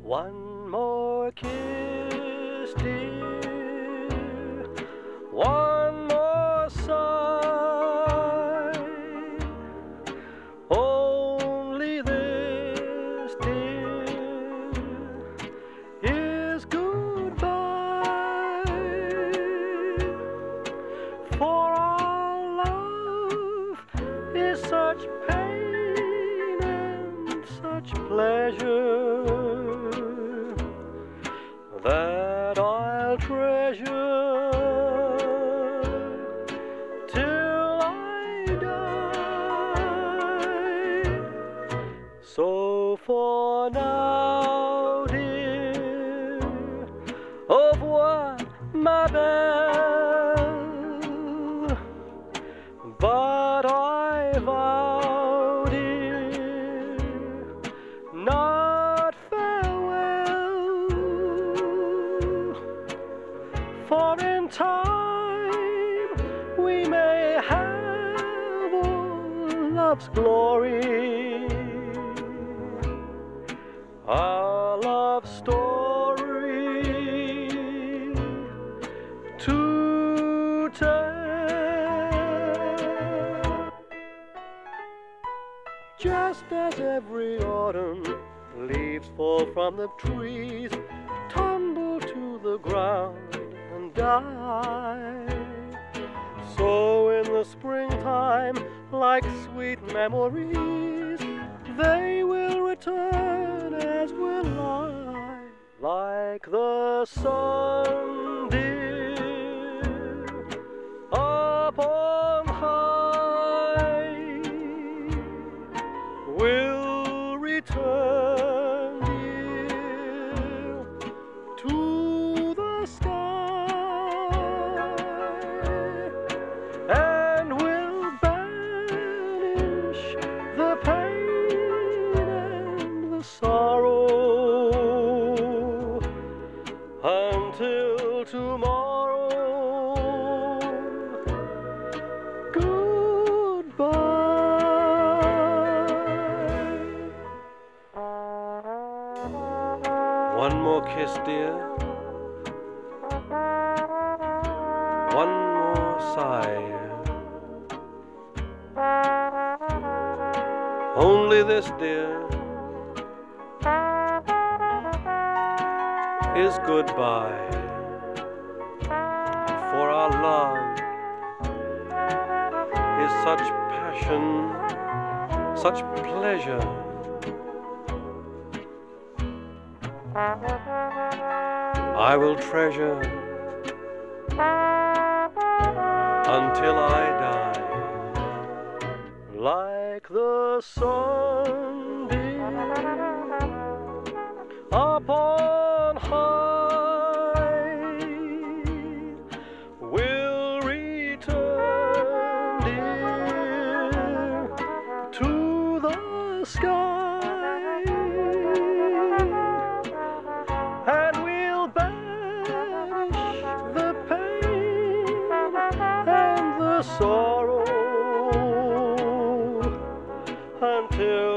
One more kiss, dear, one more sigh. Only this, dear, is goodbye. For our love is such pain and such pleasure that I'll treasure till I die. So for now, dear, au revoir, ma belle. But I vow, dear, not farewell. For in time we may have all love's glory, our love story to tell. Just as every autumn leaves fall from the trees, tumble to the ground and die, so in the springtime, like sweet memories, they will return as will I, like the sun, dear, up on high, will return, dear, to the sky, and will banish the pain and the sorrow until tomorrow. Goodbye. One more kiss, dear, one more sigh. Only this, dear, is goodbye. For our love is such passion, such pleasure. I will treasure until I die, like the sun, dear, up on high, will return, dear, to the sky, and we'll banish the pain and the sorrow until